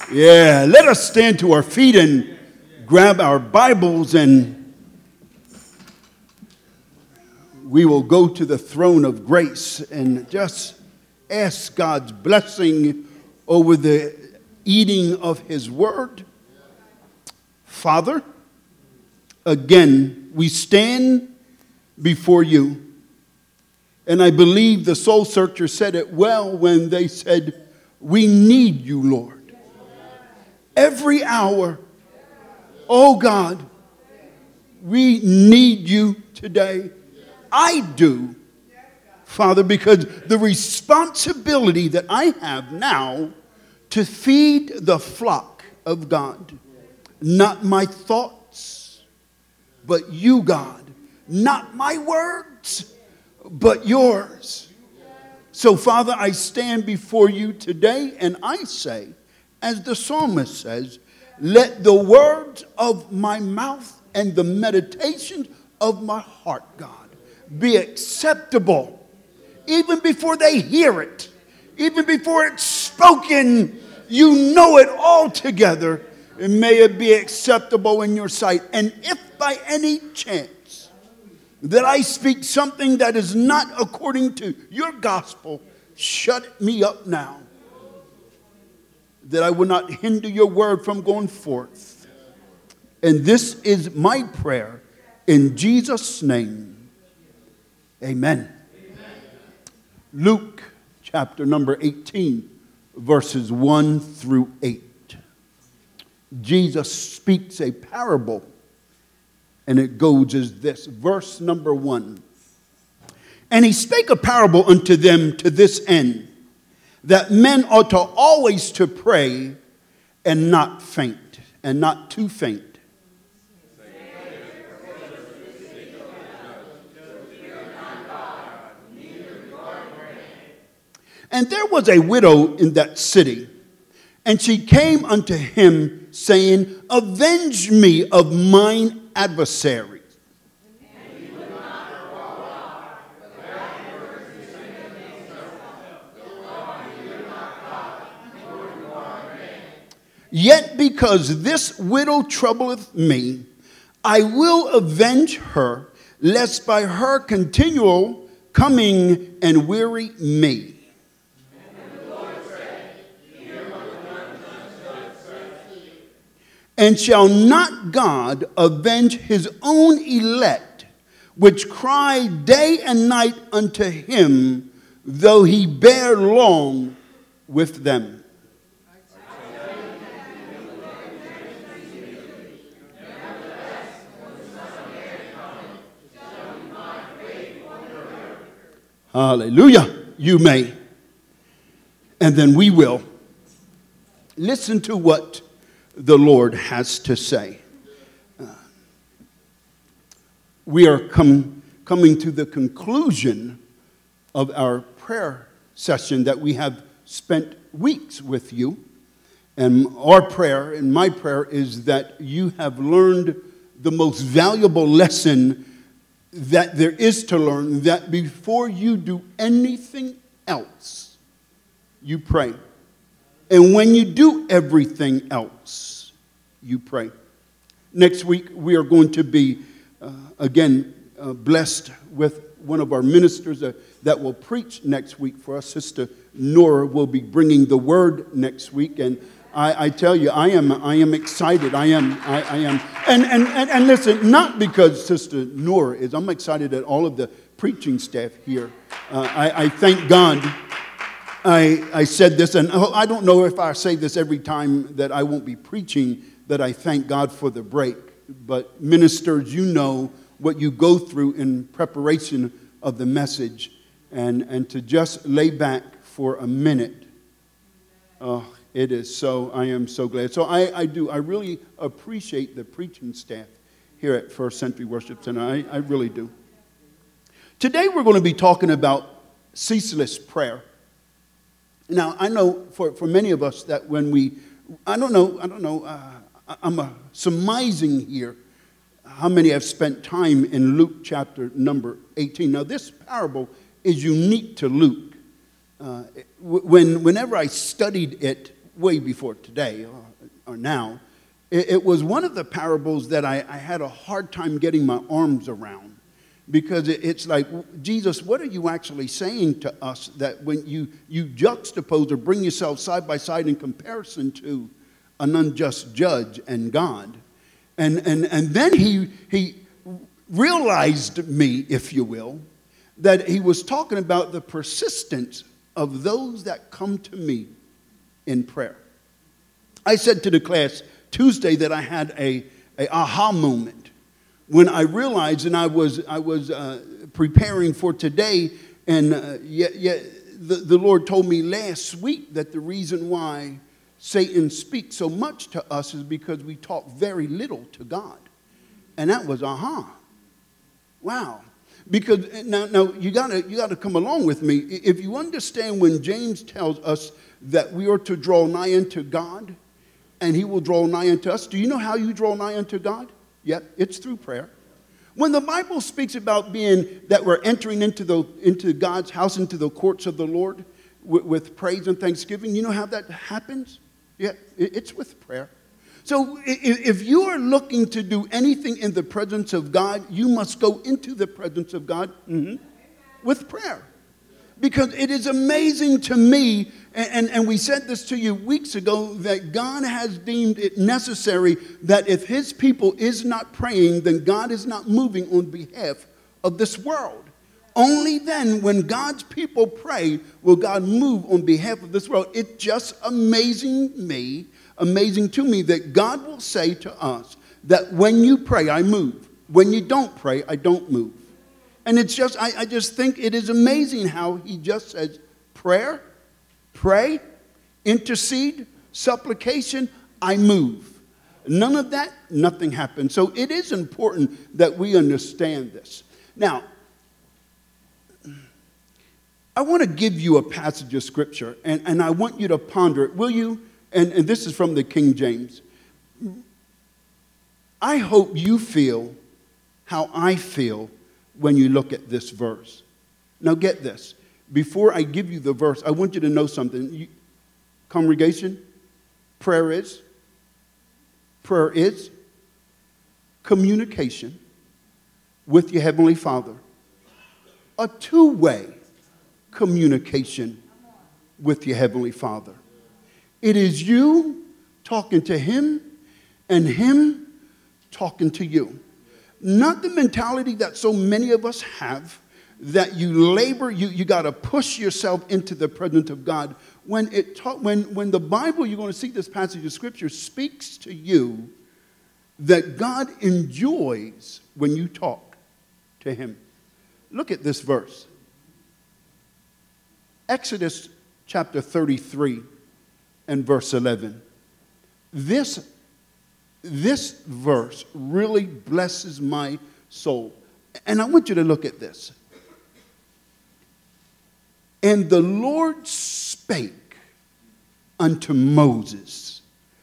Yeah, let us stand to our feet and grab our Bibles, and we will go to the throne of grace and just ask God's blessing over the eating of His Word. Father, again, we stand before you. And I believe the soul searcher said it well when they said, we need you, Lord. Every hour, oh God, we need you today. I do, Father, because the responsibility that I have now to feed the flock of God, not my thoughts, but you, God, not my words, but yours. So, Father, I stand before you today and I say, as the psalmist says, let the words of my mouth and the meditation of my heart, God, be acceptable. Even before they hear it, even before it's spoken, you know it all together. And may it be acceptable in your sight. And if by any chance that I speak something that is not according to your gospel, shut me up now, that I will not hinder your word from going forth. And this is my prayer in Jesus' name. Amen. Luke chapter number 18, verses 1 through 8. Jesus speaks a parable, and it goes as this. Verse number 1. And he spake a parable unto them to this end, that men ought to always to pray and not faint, and not to faint. And there was a widow in that city, and she came unto him, saying, avenge me of mine adversary. Yet because this widow troubleth me, I will avenge her, lest by her continual coming and weary me. And shall not God avenge his own elect, which cry day and night unto him, though he bear long with them? Hallelujah. You may. And then we will. Listen to what the Lord has to say. We are coming to the conclusion of our prayer session that we have spent weeks with you. And our prayer, and my prayer, is that you have learned the most valuable lesson that there is to learn, that before you do anything else, you pray. And when you do everything else, you pray. Next week, we are going to be, blessed with one of our ministers that will preach next week for us. Sister Nora will be bringing the word next week. And I tell you, I am excited. I am. And listen, not because Sister Nora is. I'm excited at all of the preaching staff here. I thank God. I said this, and I don't know if I say this every time that I won't be preaching, that I thank God for the break. But ministers, you know what you go through in preparation of the message. And to just lay back for a minute, it is so, I am so glad. So I really appreciate the preaching staff here at First Century Worship Center. I really do. Today we're going to be talking about ceaseless prayer. Now, I know for many of us that when I'm surmising here how many have spent time in Luke chapter number 18. Now, this parable is unique to Luke. Whenever I studied it way before today or now. It was one of the parables that I had a hard time getting my arms around, because it's like, Jesus, what are you actually saying to us that when you juxtapose or bring yourself side by side in comparison to an unjust judge and God? And then he realized me, if you will, that he was talking about the persistence of those that come to me in prayer. I said to the class Tuesday that I had a aha moment when I realized, and I was preparing for today, and the Lord told me last week that the reason why Satan speaks so much to us is because we talk very little to God. And that was aha. Wow. Because now you gotta come along with me. If you understand when James tells us that we are to draw nigh unto God, and he will draw nigh unto us. Do you know how you draw nigh unto God? Yep, it's through prayer. When the Bible speaks about that we're entering into God's house, into the courts of the Lord with praise and thanksgiving, you know how that happens? Yeah, it's with prayer. So if you are looking to do anything in the presence of God, you must go into the presence of God with prayer. Because it is amazing to me, and we said this to you weeks ago, that God has deemed it necessary that if his people is not praying, then God is not moving on behalf of this world. Only then, when God's people pray, will God move on behalf of this world. It's just amazing to me that God will say to us that when you pray, I move. When you don't pray, I don't move. And it's just, I just think it is amazing how he just says, prayer, pray, intercede, supplication, I move. None of that, nothing happens. So it is important that we understand this. Now, I want to give you a passage of scripture, and I want you to ponder it. Will you? And this is from the King James. I hope you feel how I feel when you look at this verse. Now get this. Before I give you the verse, I want you to know something. Congregation, prayer is communication with your Heavenly Father. A two-way communication with your Heavenly Father. It is you talking to Him and Him talking to you. Not the mentality that so many of us have, that you labor, you got to push yourself into the presence of God. When the Bible, you're going to see this passage of Scripture, speaks to you that God enjoys when you talk to Him. Look at this verse. Exodus chapter 33 and verse 11. This verse really blesses my soul. And I want you to look at this. And the Lord spake unto Moses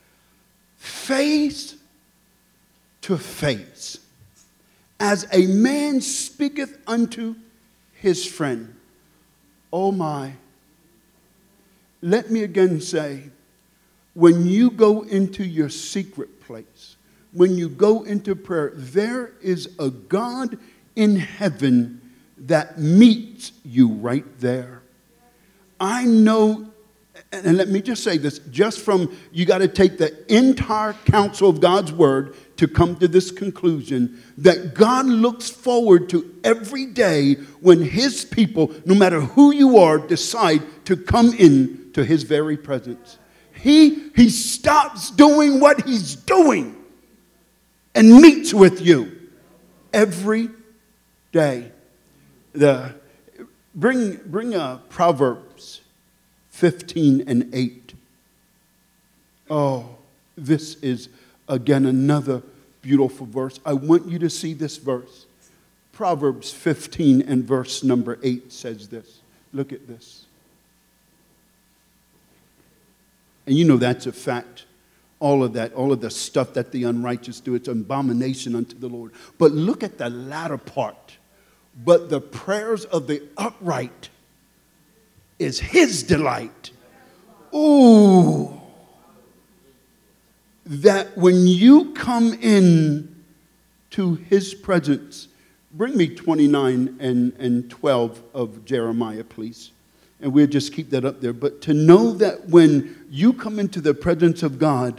face to face, as a man speaketh unto his friend. Oh my. Let me again say, when you go into your secret place, when you go into prayer, there is a God in heaven that meets you right there. I know, and let me just say this, just from, you got to take the entire counsel of God's word to come to this conclusion, that God looks forward to every day when his people, no matter who you are, decide to come in to his very presence. He stops doing what he's doing and meets with you every day. Bring Proverbs 15 and 8. Oh, this is, again, another beautiful verse. I want you to see this verse. Proverbs 15 and verse number 8 says this. Look at this. And you know that's a fact. All of the stuff that the unrighteous do, it's an abomination unto the Lord. But look at the latter part. But the prayers of the upright is his delight. Ooh. that when you come in to his presence, bring me 29 and 12 of Jeremiah, please. And we'll just keep that up there. But to know that when you come into the presence of God,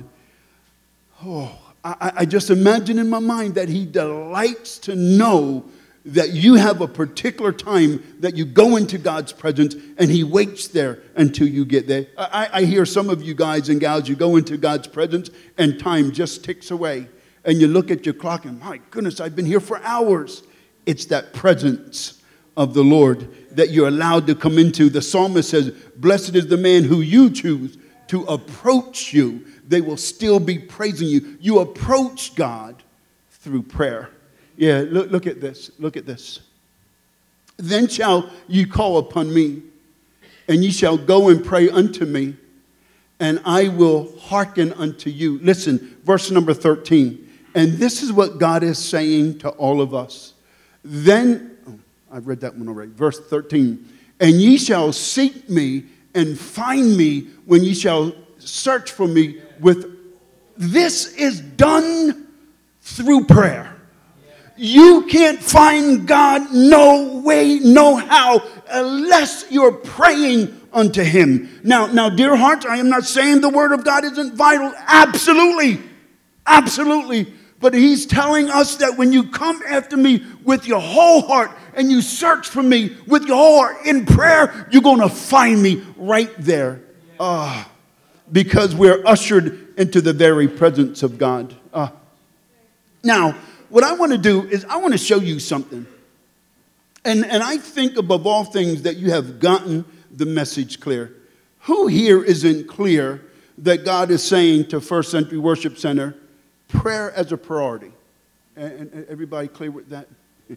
I just imagine in my mind that he delights to know that you have a particular time that you go into God's presence and he waits there until you get there. I hear some of you guys and gals, you go into God's presence and time just ticks away. And you look at your clock and, my goodness, I've been here for hours. It's that presence of the Lord that you're allowed to come into. The psalmist says, blessed is the man who you choose to approach you. They will still be praising you. You approach God through prayer. Yeah, look at this. Look at this. Then shall ye call upon me, and ye shall go and pray unto me, and I will hearken unto you. Listen, verse number 13. And this is what God is saying to all of us. Then, I've read that one already. Verse 13. And ye shall seek me and find me when ye shall search for me with. This is done through prayer. You can't find God no way, no how, unless you're praying unto him. Now, dear hearts, I am not saying the word of God isn't vital. Absolutely. Absolutely. But he's telling us that when you come after me with your whole heart and you search for me with your whole heart in prayer, you're going to find me right there. Because we're ushered into the very presence of God. Now, what I want to do is I want to show you something. And I think above all things that you have gotten the message clear. Who here isn't clear that God is saying to First Century Worship Center, prayer as a priority? And everybody clear with that?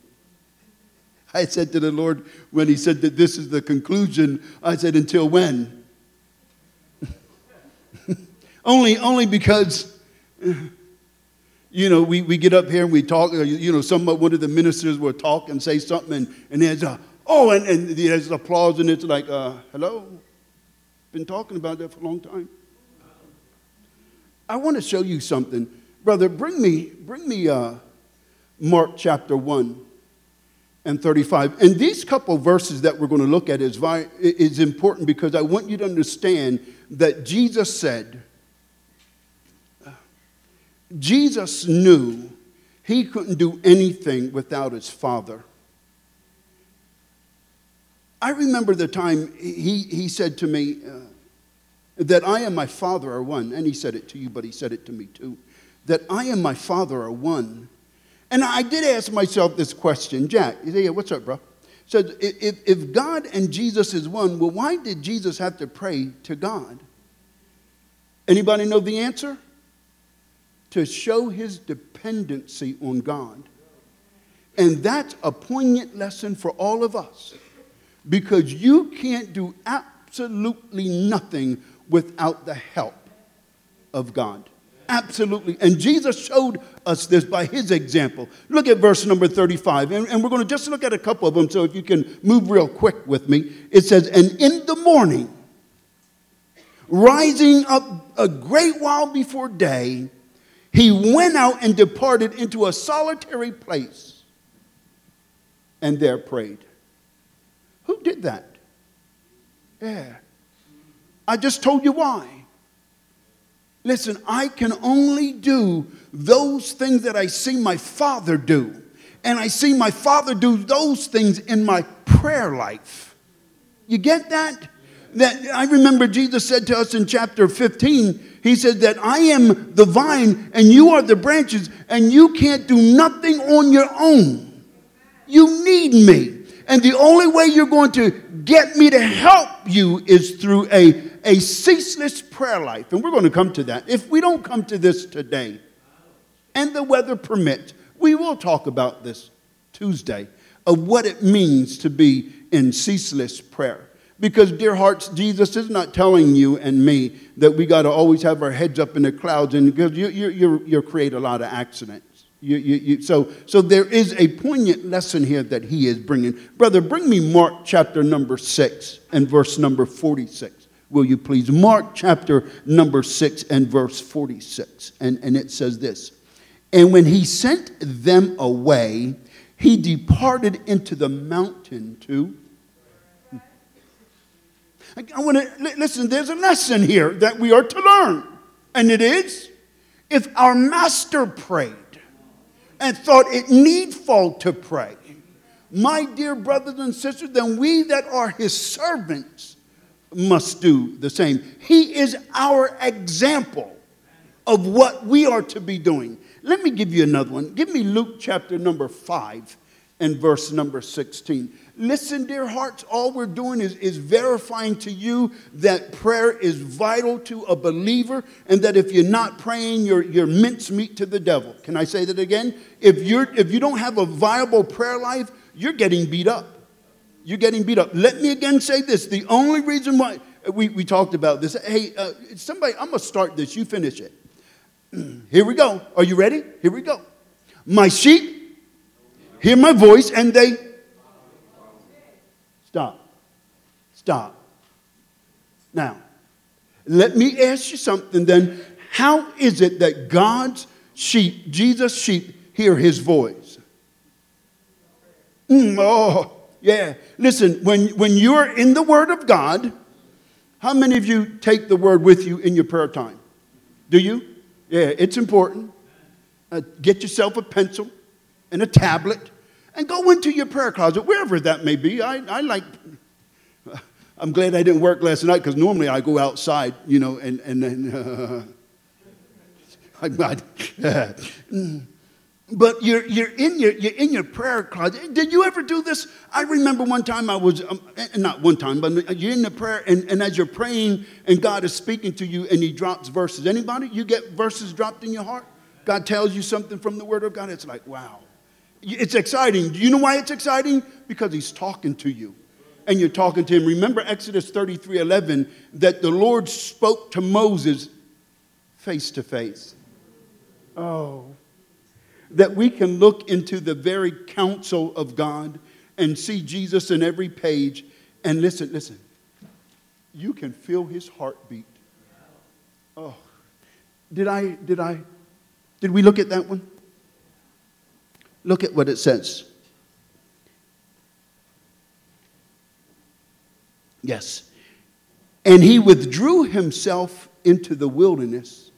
I said to the Lord when he said that this is the conclusion, I said, until when? only because, we get up here and we talk, one of the ministers will talk and say something and there's and there's applause and it's like, hello? Been talking about that for a long time. I want to show you something. Brother, bring me Mark chapter 1 and 35. And these couple verses that we're going to look at is important because I want you to understand that Jesus knew he couldn't do anything without his Father. I remember the time he said to me that I and my Father are one. And he said it to you, but he said it to me too. That I and my Father are one. And I did ask myself this question. Jack, he said, yeah, what's up, bro? Said, if God and Jesus is one, well, why did Jesus have to pray to God? Anybody know the answer? To show his dependency on God. And that's a poignant lesson for all of us. Because you can't do absolutely nothing without the help of God. Absolutely. And Jesus showed us this by his example. Look at verse number 35. And we're going to just look at a couple of them. So if you can move real quick with me. It says, and in the morning, rising up a great while before day, he went out and departed into a solitary place and there prayed. Who did that? Yeah. I just told you why. Listen, I can only do those things that I see my Father do. And I see my Father do those things in my prayer life. You get that? That I remember Jesus said to us in chapter 15, he said that I am the vine and you are the branches and you can't do nothing on your own. You need me. And the only way you're going to get me to help you is through a ceaseless prayer life. And we're going to come to that. If we don't come to this today, and the weather permits, we will talk about this Tuesday, of what it means to be in ceaseless prayer. Because, dear hearts, Jesus is not telling you and me that we got to always have our heads up in the clouds, and because you create a lot of accidents. So there is a poignant lesson here that he is bringing. Brother, bring me Mark chapter number 6 and verse number 46. will you please? Mark chapter number 6 and verse 46. And it says this. And when he sent them away, he departed into the mountain to... I want to listen, there's a lesson here that we are to learn. And it is, if our master prayed and thought it needful to pray, my dear brothers and sisters, then we that are his servants must do the same. He is our example of what we are to be doing. Let me give you another one. Give me Luke chapter number 5 and verse number 16. Listen, dear hearts, all we're doing is verifying to you that prayer is vital to a believer, and that if you're not praying, you're mincemeat to the devil. Can I say that again? If you don't have a viable prayer life, you're getting beat up. You're getting beat up. Let me again say this. The only reason why we talked about this. Hey, somebody, I'm going to start this. You finish it. Here we go. Are you ready? Here we go. My sheep hear my voice and they... Stop. Now, let me ask you something then. How is it that God's sheep, Jesus' sheep, hear his voice? Oh, yeah. Listen, when you're in the Word of God, how many of you take the Word with you in your prayer time? Do you? Yeah, it's important. Get yourself a pencil and a tablet and go into your prayer closet, wherever that may be. I'm glad I didn't work last night, because normally I go outside, and then... But you're in your prayer closet. Did you ever do this? I remember one time I was, not one time, but you're in the prayer, and as you're praying, and God is speaking to you, and he drops verses. Anybody? You get verses dropped in your heart? God tells you something from the Word of God. It's like, wow. It's exciting. Do you know why it's exciting? Because he's talking to you. And you're talking to him. Remember Exodus 33:11, that the Lord spoke to Moses face to face. Oh. That we can look into the very counsel of God and see Jesus in every page. And listen. You can feel his heartbeat. Oh. Did we look at that one? Look at what it says. Yes. And he withdrew himself into the wilderness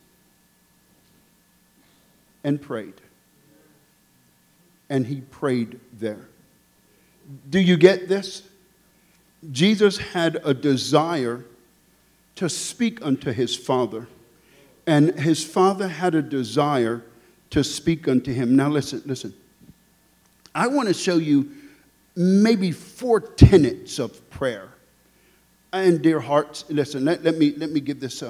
and prayed. And he prayed there. Do you get this? Jesus had a desire to speak unto his Father. And his Father had a desire to speak unto him. Now listen. I want to show you maybe 4 tenets of prayer. And dear hearts, listen, let me give this.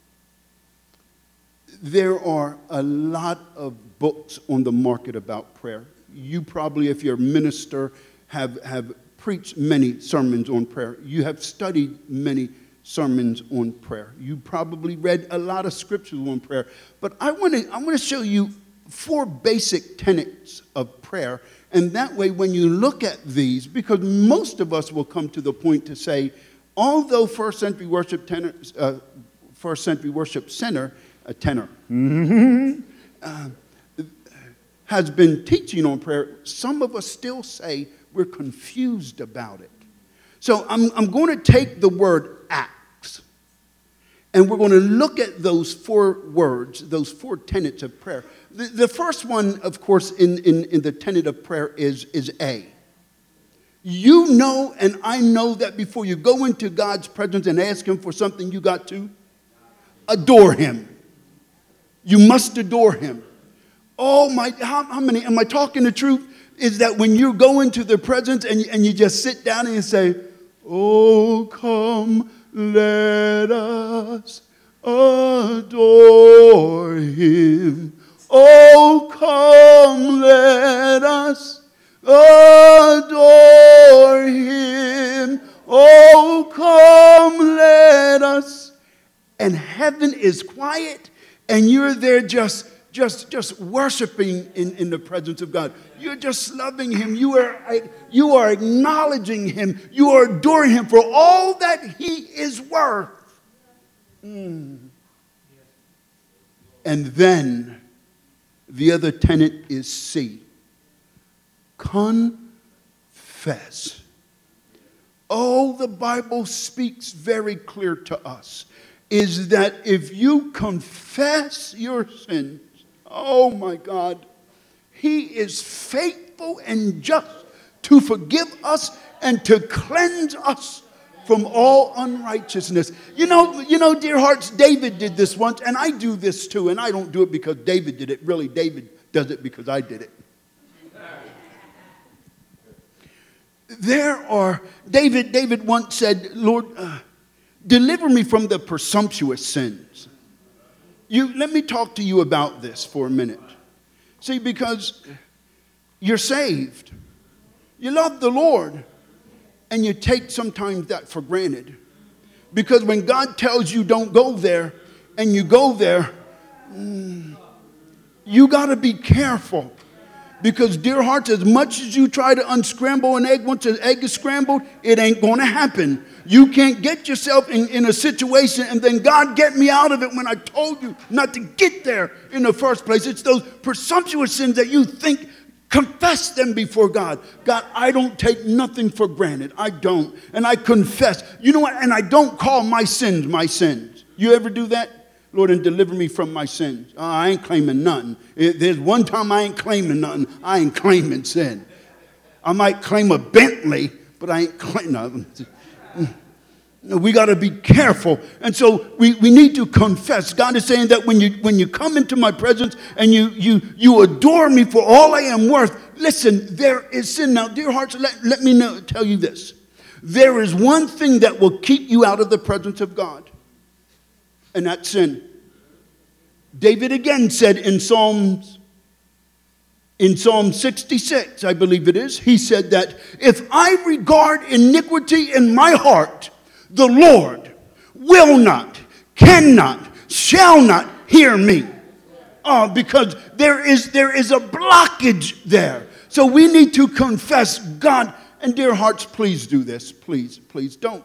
There are a lot of books on the market about prayer. You probably, if you're a minister, have preached many sermons on prayer. You have studied many sermons on prayer. You probably read a lot of scriptures on prayer. But I want to show you 4 basic tenets of prayer. And that way, when you look at these, because most of us will come to the point to say, although First Century Worship Center, has been teaching on prayer, some of us still say we're confused about it. So I'm going to take the word acts, and we're going to look at those 4 words, those 4 tenets of prayer. The first one, of course, in the tenet of prayer is A. You know and I know that before you go into God's presence and ask him for something, you got to adore him. You must adore him. Oh my, how many, am I talking the truth? Is that when you go into the presence and you just sit down and you say, oh, come, let us adore him. Oh, come, let us adore him. Oh, come, let us. And heaven is quiet, and you're there just worshiping in the presence of God. You're just loving him. You are acknowledging him. You are adoring him for all that he is worth. And then the other tenet is C. Confess. Oh, the Bible speaks very clear to us, is that if you confess your sins, oh my God, He is faithful and just to forgive us and to cleanse us from all unrighteousness. You know, dear hearts, David did this once, and I do this too, and I don't do it because David did it. Really, David does it because I did it. David once said, Lord, deliver me from the presumptuous sins. Let me talk to you about this for a minute. See, because you're saved. You love the Lord. And you take sometimes that for granted. Because when God tells you don't go there, and you go there, you got to be careful. Because, dear hearts, as much as you try to unscramble an egg, once an egg is scrambled, it ain't going to happen. You can't get yourself in a situation and then, God, get me out of it when I told you not to get there in the first place. It's those presumptuous sins that you think. Confess them before God. God, I don't take nothing for granted. I don't. And I confess. You know what? And I don't call my sins my sins. You ever do that? Lord, and deliver me from my sins. Oh, I ain't claiming nothing. There's one time I ain't claiming nothing. I ain't claiming sin. I might claim a Bentley, but I ain't claiming nothing. We got to be careful. And so we need to confess. God is saying that when you come into my presence and you adore me for all I am worth, listen, there is sin. Now, dear hearts, let me tell you this. There is one thing that will keep you out of the presence of God, and that's sin. David again said in Psalm 66, I believe it is, he said that if I regard iniquity in my heart, the Lord will not, cannot, shall not hear me. Because there is a blockage there. So we need to confess God. And dear hearts, please do this. Please don't.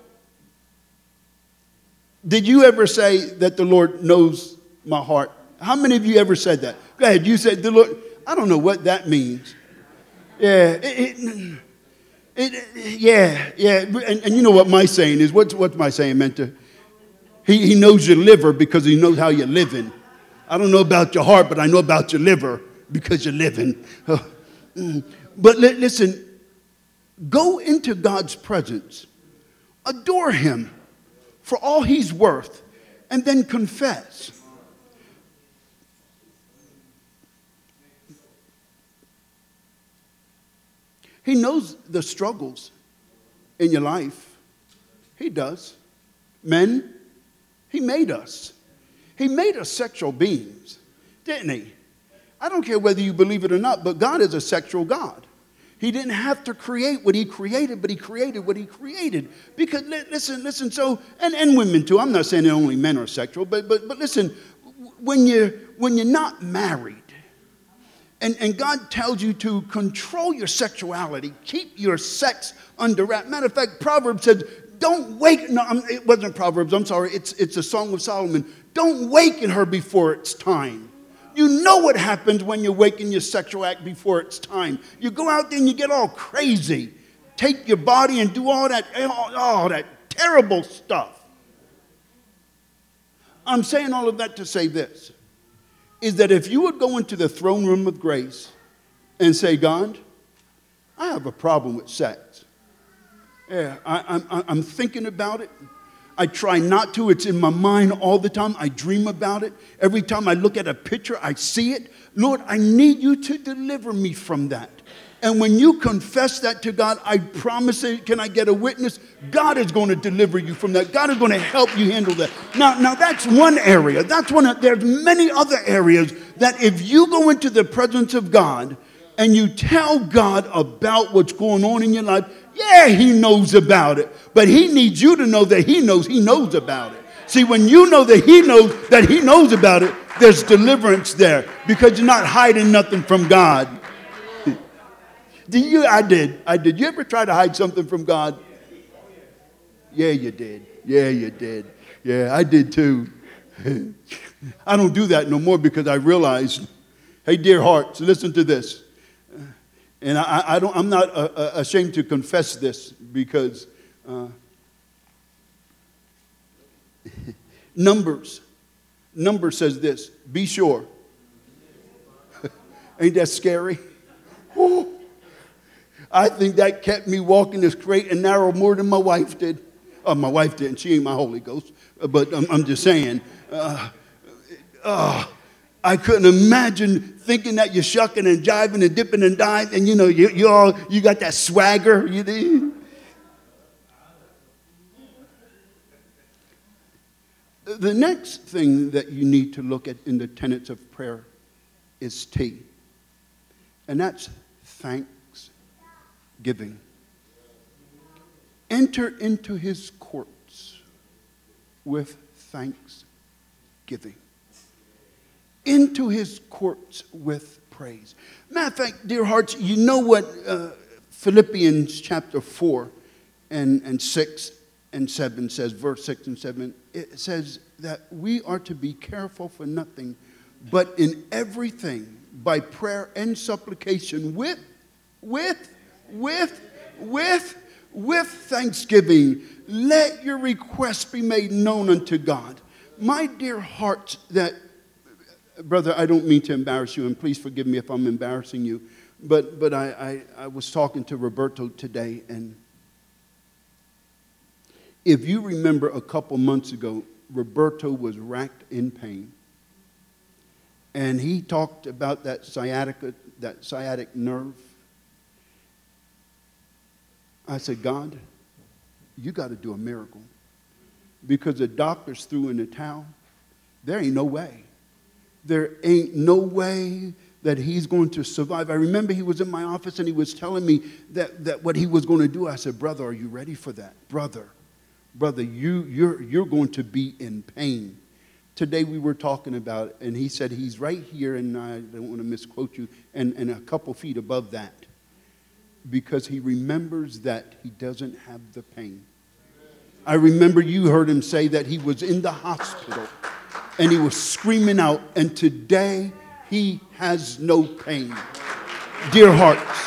Did you ever say that the Lord knows my heart? How many of you ever said that? Go ahead. You said the Lord. I don't know what that means. Yeah. Yeah. And you know what my saying is? What's my saying meant to? He knows your liver because he knows how you're living. I don't know about your heart, but I know about your liver because you're living. But listen, go into God's presence. Adore him for all he's worth. And then confess. He knows the struggles in your life. He does. Men, he made us. He made us sexual beings, didn't he? I don't care whether you believe it or not, but God is a sexual God. He didn't have to create what he created, but he created what he created. Because, listen, so, and women too. I'm not saying that only men are sexual, but listen, when you're not married, and God tells you to control your sexuality, keep your sex under wrap. Matter of fact, Proverbs says, don't wake, no, it wasn't Proverbs, I'm sorry, it's a Song of Solomon. Don't waken her before it's time. You know what happens when you waken your sexual act before it's time. You go out there and you get all crazy. Take your body and do all that terrible stuff. I'm saying all of that to say this. Is that if you would go into the throne room of grace and say, God, I have a problem with sex. Yeah, I'm thinking about it. I try not to. It's in my mind all the time. I dream about it. Every time I look at a picture, I see it. Lord, I need you to deliver me from that. And when you confess that to God, I promise you, can I get a witness? God is going to deliver you from that. God is going to help you handle that. Now that's one area. There's many other areas that if you go into the presence of God and you tell God about what's going on in your life, yeah, he knows about it. But he needs you to know that he knows about it. See, when you know that he knows about it, there's deliverance there because you're not hiding nothing from God. I did. You ever try to hide something from God? Yeah, you did. Yeah, you did. Yeah, I did too. I don't do that no more because I realized, hey, dear hearts, listen to this. And I'm not ashamed to confess this because Numbers says this, be sure. Ain't that scary? Woo. I think that kept me walking the straight and narrow more than my wife did. Oh, my wife didn't. She ain't my Holy Ghost. But I'm just saying. I couldn't imagine thinking that you're shucking and jiving and dipping and diving, and you got that swagger. The next thing that you need to look at in the tenets of prayer is T, and that's thanksgiving. Enter into his courts with thanksgiving. Into his courts with praise. Matter of fact, dear hearts, you know what Philippians chapter 4 and 6 and 7 says, verse 6 and 7. It says that we are to be careful for nothing, but in everything by prayer and supplication with thanksgiving. Let your requests be made known unto God. My dear hearts, that, brother, I don't mean to embarrass you, and please forgive me if I'm embarrassing you, but I was talking to Roberto today, and if you remember a couple months ago, Roberto was racked in pain. And he talked about that sciatic nerve. I said, God, you got to do a miracle. Because the doctors threw in the towel. There ain't no way. There ain't no way that he's going to survive. I remember he was in my office and he was telling me that what he was going to do. I said, brother, are you ready for that? Brother, you're going to be in pain. Today we were talking about it, and he said he's right here, and I don't want to misquote you, and a couple feet above that, because he remembers that he doesn't have the pain. I remember you heard him say that he was in the hospital, and he was screaming out, and today he has no pain. Dear hearts,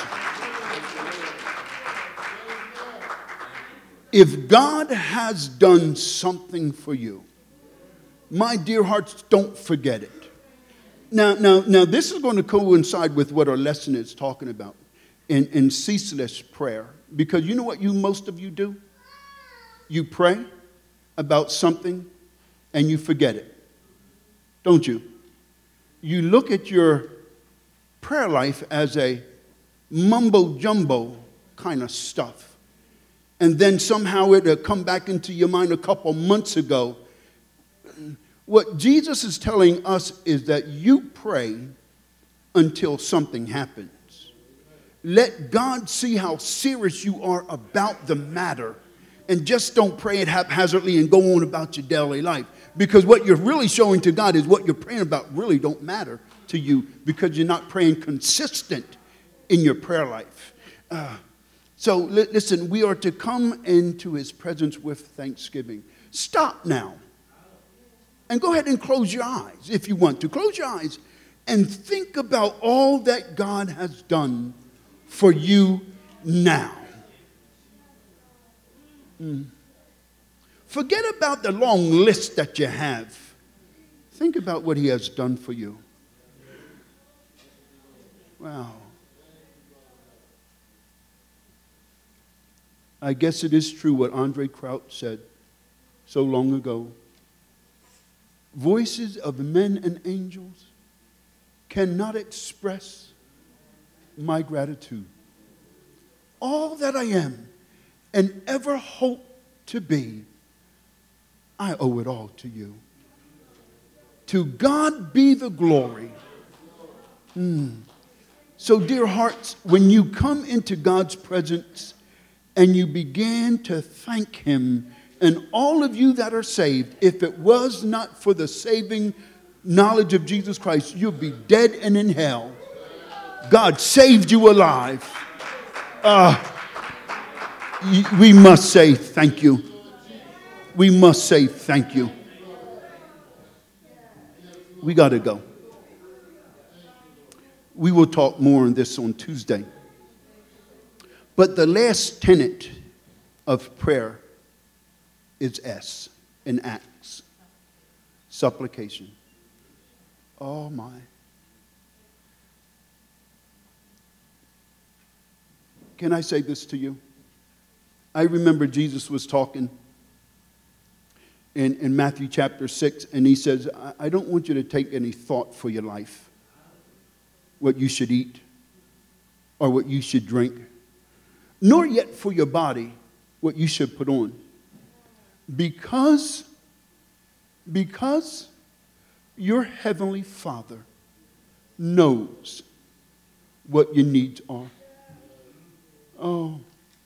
if God has done something for you, my dear hearts, don't forget it. Now, this is going to coincide with what our lesson is talking about in ceaseless prayer. Because you know what most of you do? You pray about something and you forget it. Don't you? You look at your prayer life as a mumbo-jumbo kind of stuff. And then somehow it'll come back into your mind a couple months ago. What Jesus is telling us is that you pray until something happens. Let God see how serious you are about the matter. And just don't pray it haphazardly and go on about your daily life. Because what you're really showing to God is what you're praying about really don't matter to you, because you're not praying consistent in your prayer life. So listen, we are to come into his presence with thanksgiving. Stop now. And go ahead and close your eyes if you want to. Close your eyes and think about all that God has done for you now. Forget about the long list that you have. Think about what he has done for you. Wow. I guess it is true what Andre Crouch said so long ago. Voices of men and angels cannot express my gratitude. All that I am and ever hope to be, I owe it all to you. To God be the glory. So, dear hearts, when you come into God's presence and you begin to thank him, and all of you that are saved, if it was not for the saving knowledge of Jesus Christ, you'll be dead and in hell. God saved you alive. We must say thank you. we must say thank you. We got to go. We will talk more on this on Tuesday. But the last tenet of prayer is S in Acts. Supplication. Oh my. Can I say this to you? I remember Jesus was talking in Matthew chapter 6, and he says, I don't want you to take any thought for your life, what you should eat or what you should drink, nor yet for your body, what you should put on. Because your heavenly Father knows what your needs are. Oh,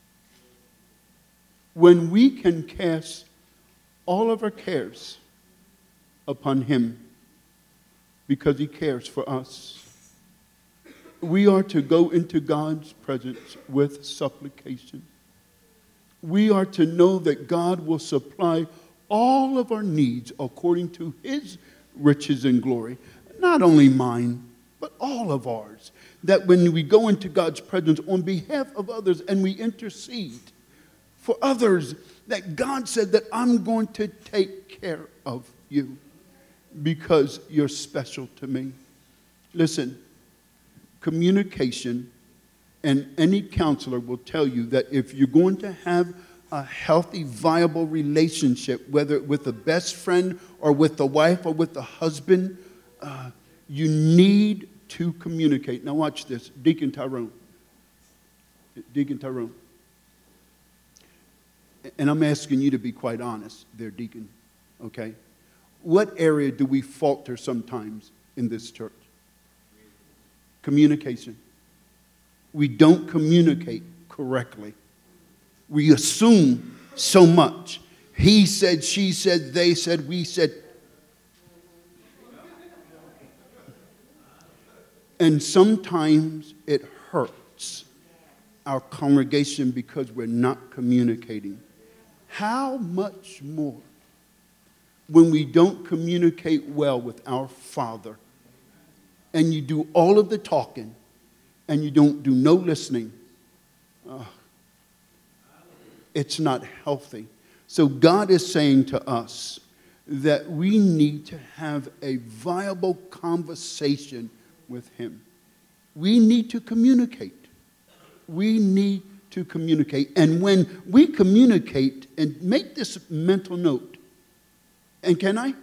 when we can cast all of our cares upon him because he cares for us, we are to go into God's presence with supplication. We are to know that God will supply all of our needs according to his riches and glory. Not only mine, but all of ours. That when we go into God's presence on behalf of others and we intercede for others, that God said that I'm going to take care of you because you're special to me. Listen, communication, and any counselor will tell you that if you're going to have a healthy, viable relationship, whether with a best friend or with the wife or with the husband, you need to communicate. Now watch this. Deacon Tyrone. Deacon Tyrone. And I'm asking you to be quite honest there, Deacon. Okay? What area do we falter sometimes in this church? Communication. We don't communicate correctly. We assume so much. He said, she said, they said, we said. And sometimes it hurts our congregation because we're not communicating. How much more when we don't communicate well with our Father, and you do all of the talking and you don't do no listening? It's not healthy. So God is saying to us that we need to have a viable conversation with him. We need to communicate. We need to communicate. And when we communicate, and make this mental note, and can I?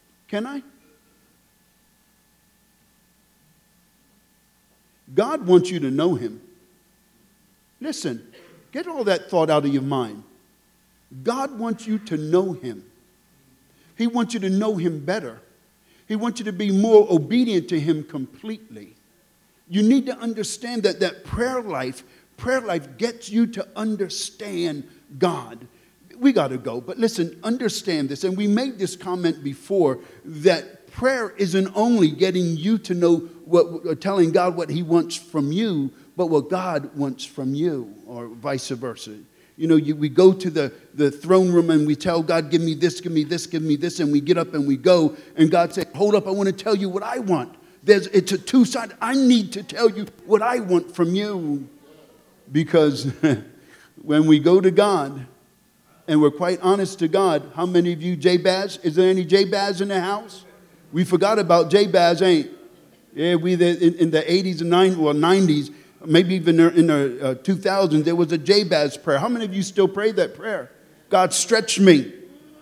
God wants you to know him. Listen, get all that thought out of your mind. God wants you to know him. He wants you to know him better. He wants you to be more obedient to him completely. You need to understand that prayer life gets you to understand God. We got to go, but listen, understand this. And we made this comment before, that prayer isn't only getting you to know telling God what he wants from you, but what God wants from you, or vice versa. You know, we go to the throne room and we tell God, give me this, give me this, give me this, and we get up and we go, and God said, hold up, I want to tell you what I want. It's a two-sided. I need to tell you what I want from you. Because when we go to God, and we're quite honest to God, how many of you Jabez? Is there any Jabez in the house? We forgot about Jabez, ain't? Yeah, in the 80s and 90s, maybe even in the 2000s, there was a Jabez prayer. How many of you still pray that prayer? God, stretch me.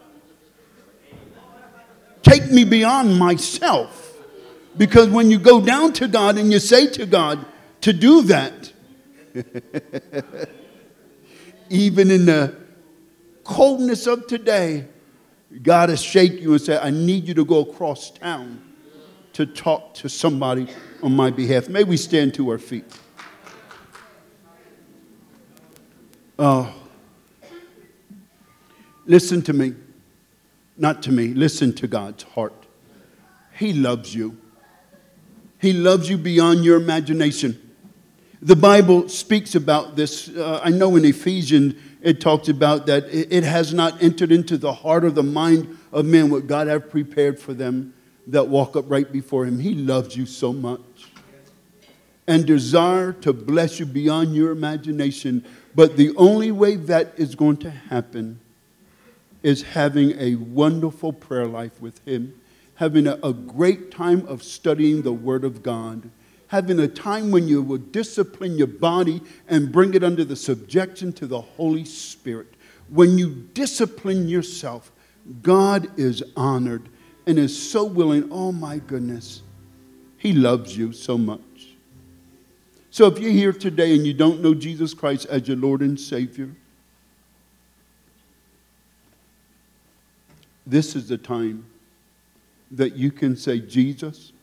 Take me beyond myself. Because when you go down to God and you say to God to do that, even in the coldness of today, God will shake you and say, I need you to go across town to talk to somebody on my behalf. May we stand to our feet. Oh, listen to me. Not to me. Listen to God's heart. He loves you. He loves you beyond your imagination. The Bible speaks about this. I know in Ephesians it talks about that it has not entered into the heart or the mind of men what God has prepared for them that walk upright before him. He loves you so much and desire to bless you beyond your imagination. But the only way that is going to happen is having a wonderful prayer life with him, having a great time of studying the Word of God, having a time when you will discipline your body and bring it under the subjection to the Holy Spirit. When you discipline yourself, God is honored and is so willing. Oh my goodness, he loves you so much. So if you're here today and you don't know Jesus Christ as your Lord and Savior, this is the time that you can say, Jesus,